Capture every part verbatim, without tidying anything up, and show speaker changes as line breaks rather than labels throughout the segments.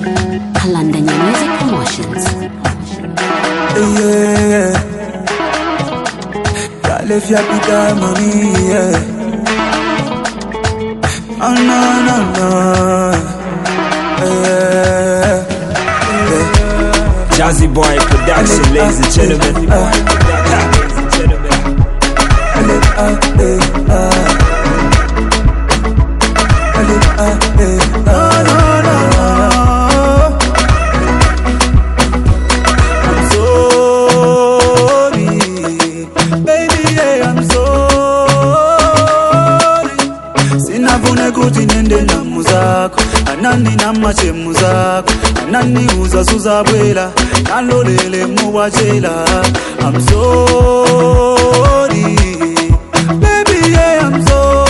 London Music Promotions.
Yeah, y'all if you be that money, yeah. Oh no, no, no. Yeah, yeah.
Jazzy Boy Production, ladies and gentlemen.
No, no, no. I'm sorry, baby, yeah, I'm sorry. Sinafune kuti nende na muzako, anani na machemu zako, anani uza suzabwela, nalolele muwachela. I'm sorry, baby, yeah, I'm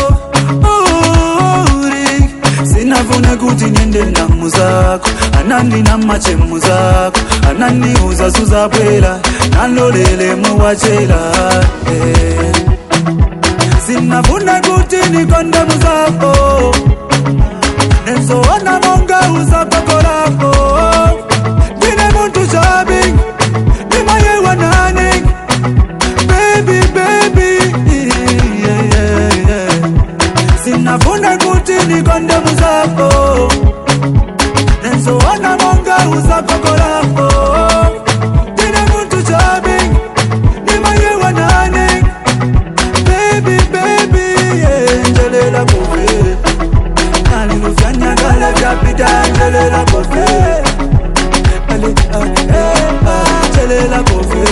sorry. Sinafune kuti nende na muzako, anani na machemu zako, anani uza suzabwela, nalolele muwachela. Yeah. Sinafune kuti nikonde muzako, nenzo wana monga uza kokorako. Dine muntu shabi, nima ye wanani. Baby, baby, yeah, yeah, yeah. Sinafune kuti nikonde muzako, nenzo wana monga uza kokorako. Dine muntu shabi, nima ye wanani. Baby, baby, yeah, njelela kofe. Nali lufanya gala japita, njelela kofe. Ali, ah, eh, ah, njelela kofe.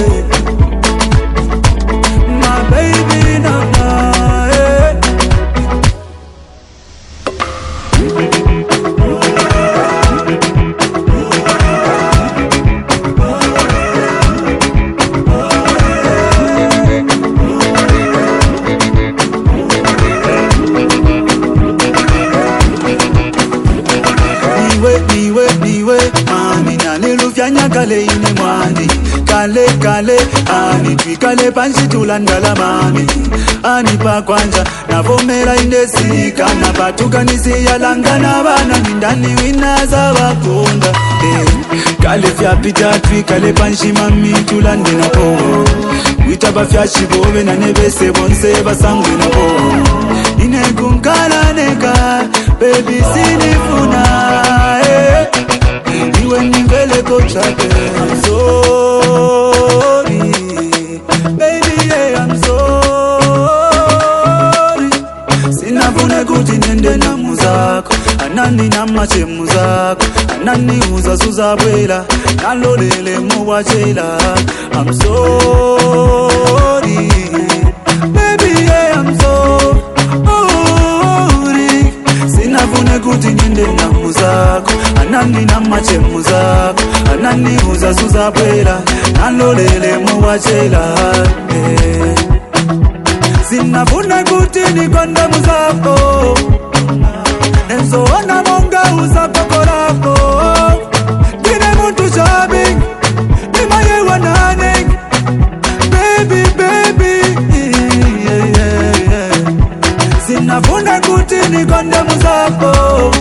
My baby, na, na, eh. Niwe, niwe, niwe, mami nalilufyanya kale ine mwani. Kale, kale, ani twikale panshi tulandala mami. Ani pa kwanja, navomera indesika. Napatuka nisiyalangana bana, nindani winaza wakunda. Eh, kale fyapita twikale panshi mami tulande napo. Witaba fyashibobe na nebese bonse basangwe napo. Ine kunkala neka, baby sinifuna. Eh, iwe nivele kochape. I'm sorry, baby, yeah, I'm sorry. Sinafune kuti nende na muzako, anani na machemu zako, anani uza suzabwela, nalolele muwachela. I'm sorry, baby, yeah, I'm sorry. Sinafune kuti nende na muzako, anani na machemu zako, anani uza suzabwela, nalolele muwachela. Yeah. Sinafune kuti nikonde muzako, nenzo wana monga uza kokorako. Dine muntu shabi, nima ye wanani. Baby, baby, yeah, yeah, yeah. Sinafune kuti nikonde muzako,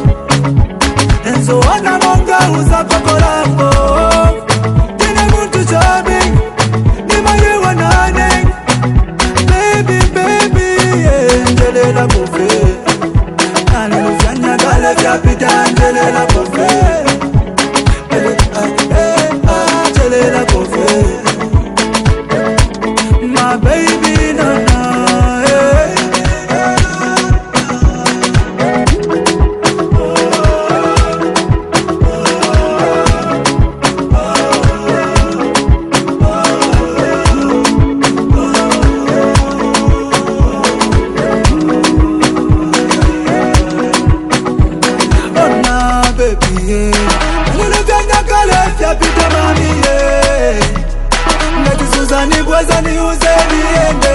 nenzo wana monga uza kokorako. Dine muntu shabi, nima ye wanani. Baby, baby, yeah, njelela kofe. Nali lufyanya gale fyapita, njelela kofe. Eh, ah, eh, ah, njelela kofe. My baby, na, na, eh. Oh, nah, baby, yeah. Nilifyanya kale fyapita mami, yeah. Ngati Suzani bweza ni uze niende.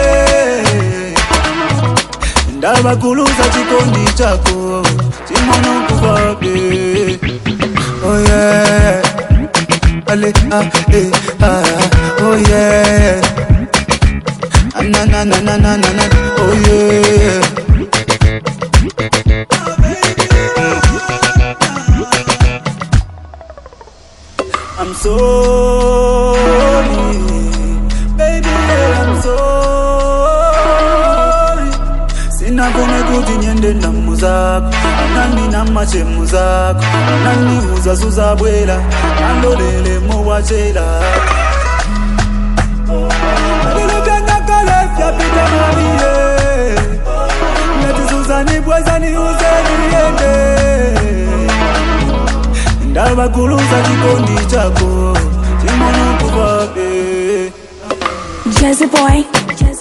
Ndaba kuluza chikondi chako, chimono kubabe. Oh yeah, ale ah eh ah. Oh yeah, na na na na na na. Oh yeah. I'm sorry, baby, I'm sorry. Sinafune kuti nyende namu zako, anani namachemu zako, anani uzazuza bwela, andolele muwachela. Nilipenda kale fya pita mariye, netizuzani bwezani uzeni yende. Ndaba kuluza chikondi chako, chimono kubabe.
Jazzy boy.